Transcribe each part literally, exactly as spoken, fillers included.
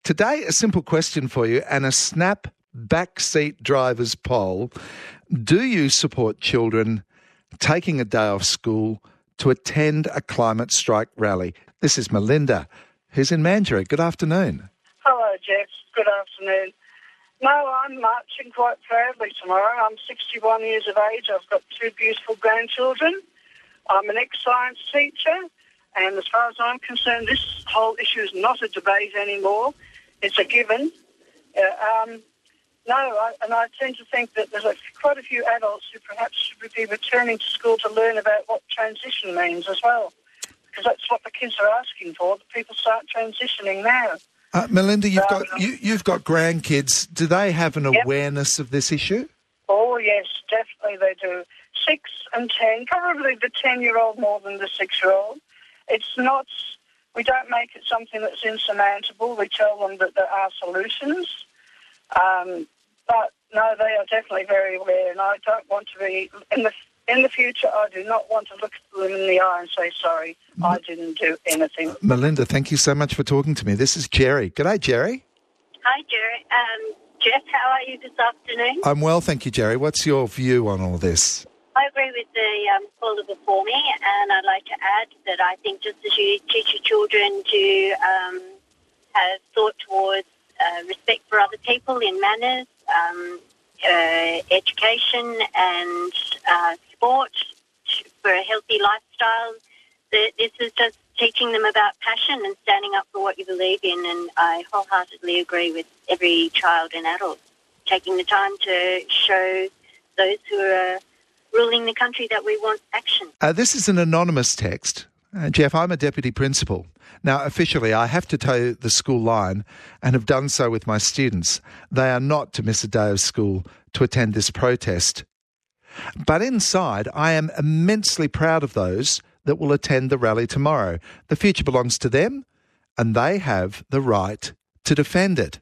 Today, a simple question for you and a snap backseat driver's poll. Do you support children taking a day off school to attend a climate strike rally? This is Melinda, who's in Mandurah. Good afternoon. Hello, Jeff. Good afternoon. No, I'm marching quite proudly tomorrow. I'm sixty-one years of age. I've got two beautiful grandchildren. I'm an ex-science teacher, and as far as I'm concerned, this whole issue is not a debate anymore. It's a given. Uh, um, no, I, and I tend to think that there's a, quite a few adults who perhaps should be returning to school to learn about what transition means as well, because that's what the kids are asking for, that people start transitioning now. Uh, Melinda, you've Um, got you, you've got grandkids. Do they have an Yep. awareness of this issue? Oh, yes, definitely they do. Six and ten, probably the ten-year-old more than the six-year-old. It's not, we don't make it something that's insurmountable. We tell them that there are solutions. Um, but, no, they are definitely very aware, and I don't want to be, in the in the future, I do not want to look them in the eye and say, sorry, I didn't do anything. Melinda, thank you so much for talking to me. This is Jerry. G'day, Jerry. Hi, Jerry. Um, Jeff, how are you this afternoon? I'm well, thank you, Jerry. What's your view on all this? I agree with the um, caller before me, and I'd like to add that I think just as you teach your children to um, have thought towards uh, respect for other people in manners, um, uh, education and uh, sport for a healthy lifestyle, that this is just teaching them about passion and standing up for what you believe in, and I wholeheartedly agree with every child and adult taking the time to show those who are ruling the country that we want action. Uh, this is an anonymous text. Uh, Jeff, I'm a deputy principal. Now, officially, I have to toe the school line and have done so with my students. They are not to miss a day of school to attend this protest. But inside, I am immensely proud of those that will attend the rally tomorrow. The future belongs to them, and they have the right to defend it.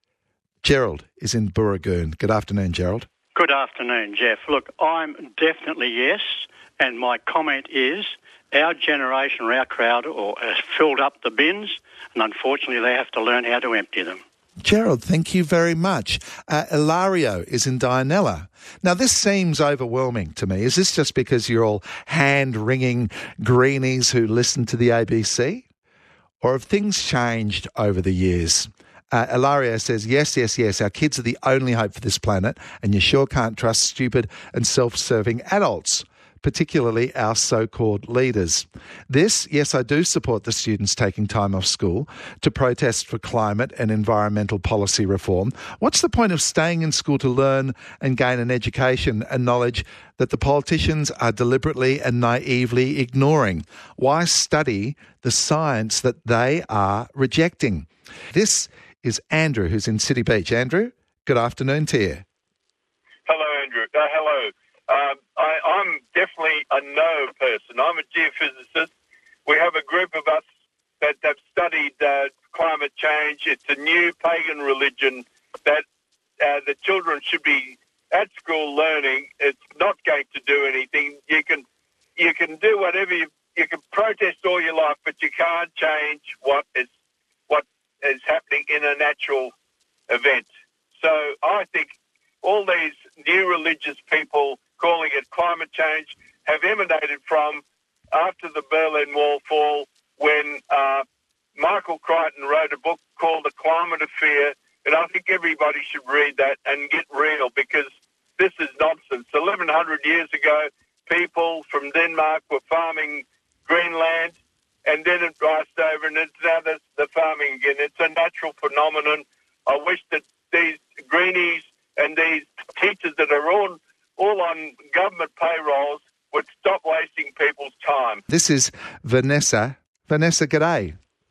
Gerald is in Burragoon. Good afternoon, Gerald. Good afternoon, Jeff. Look, I'm definitely yes, and my comment is our generation or our crowd or has filled up the bins, and unfortunately they have to learn how to empty them. Gerald, thank you very much. Uh, Ilario is in Dianella. Now, this seems overwhelming to me. Is this just because you're all hand-wringing greenies who listen to the A B C? Or have things changed over the years? Uh, Ilario says, yes, yes, yes, our kids are the only hope for this planet, and you sure can't trust stupid and self-serving adults, particularly our so-called leaders. This, yes, I do support the students taking time off school to protest for climate and environmental policy reform. What's the point of staying in school to learn and gain an education and knowledge that the politicians are deliberately and naively ignoring? Why study the science that they are rejecting? This is Andrew, who's in City Beach. Andrew, good afternoon to you. Hello, Andrew. Uh, hello. Um, I, I'm definitely a no person. I'm a geophysicist. We have a group of us that have studied uh, climate change. It's a new pagan religion that uh, the children should be at school learning. It's not going to do anything. You can you can do whatever you you can protest all your life, but you can't change what is what is happening in a natural event. So I think all these new religious people calling it climate change have emanated from after the Berlin Wall fall, when uh, Michael Crichton wrote a book called The Climate of Fear, and I think everybody should read that and get real, because this is nonsense. eleven hundred years ago, people from Denmark were farming Greenland, and then it rised over, and it's now the, the farming again. It's a natural phenomenon. I wish that these greenies and these teachers that are all, all on government payrolls would stop wasting people's time. This is Vanessa. Vanessa, g'day.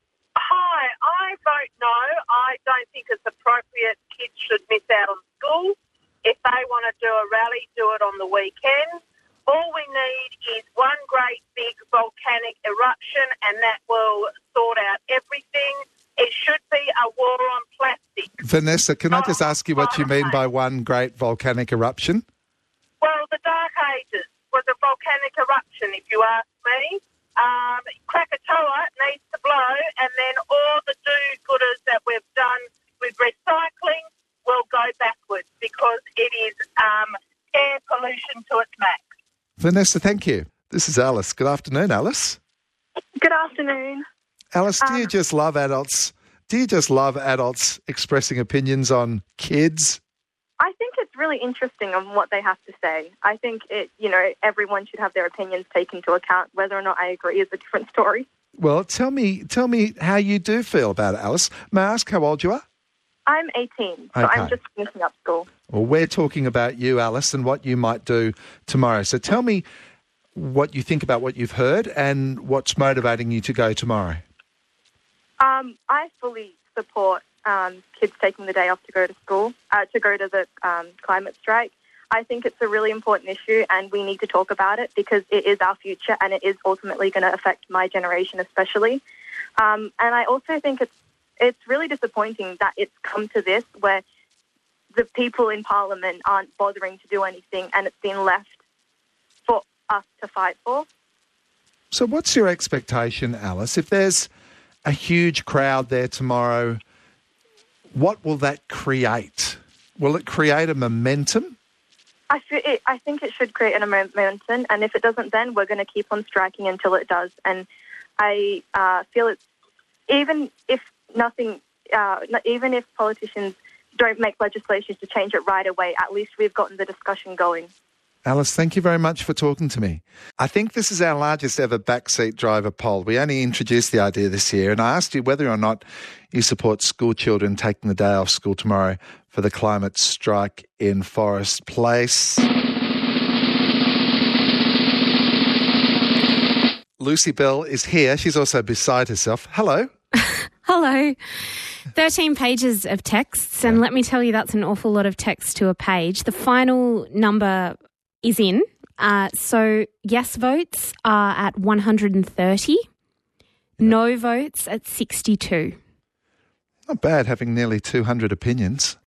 Hi, I vote no. I don't think it's appropriate kids should miss out on school. If they want to do a rally, do it on the weekend. All we need is one great big volcanic eruption, and that will sort out everything. It should be a war on plastic. Vanessa, can I just ask you what you mean by one great volcanic eruption? Well, the Dark Ages was a volcanic eruption, if you ask me. Um, Krakatoa needs to blow, and then all the do-gooders that we've done with recycling will go backwards because it is um, air pollution to its max. Vanessa, thank you. This is Alice. Good afternoon, Alice. Good afternoon. Alice, do Um, you just love adults? Do you just love adults expressing opinions on kids? I think it's really interesting on what they have to say. I think it, you know, everyone should have their opinions taken into account. Whether or not I agree is a different story. Well, tell me, tell me how you do feel about it, Alice. May I ask how old you are? I'm eighteen, so Okay. I'm just finishing up school. Well, we're talking about you, Alice, and what you might do tomorrow. So tell me what you think about what you've heard and what's motivating you to go tomorrow. Um, I fully support um, kids taking the day off to go to school, uh, to go to the um, climate strike. I think it's a really important issue and we need to talk about it because it is our future and it is ultimately going to affect my generation especially. Um, and I also think it's it's really disappointing that it's come to this where the people in Parliament aren't bothering to do anything and it's been left for us to fight for. So what's your expectation, Alice? If there's a huge crowd there tomorrow, what will that create? Will it create a momentum? I, feel it, I think it should create an momentum, and if it doesn't, then we're going to keep on striking until it does. And I uh, feel it's even if nothing, uh, even if politicians don't make legislation to change it right away, at least we've gotten the discussion going. Alice, thank you very much for talking to me. I think this is our largest ever backseat driver poll. We only introduced the idea this year, and I asked you whether or not you support school children taking the day off school tomorrow for the climate strike in Forest Place. Lucy Bell is here. She's also beside herself. Hello. Hello. thirteen pages of texts, and let me tell you, that's an awful lot of text to a page. The final number is in. Uh, so yes votes are at one hundred thirty, no votes at sixty-two. Not bad having nearly two hundred opinions.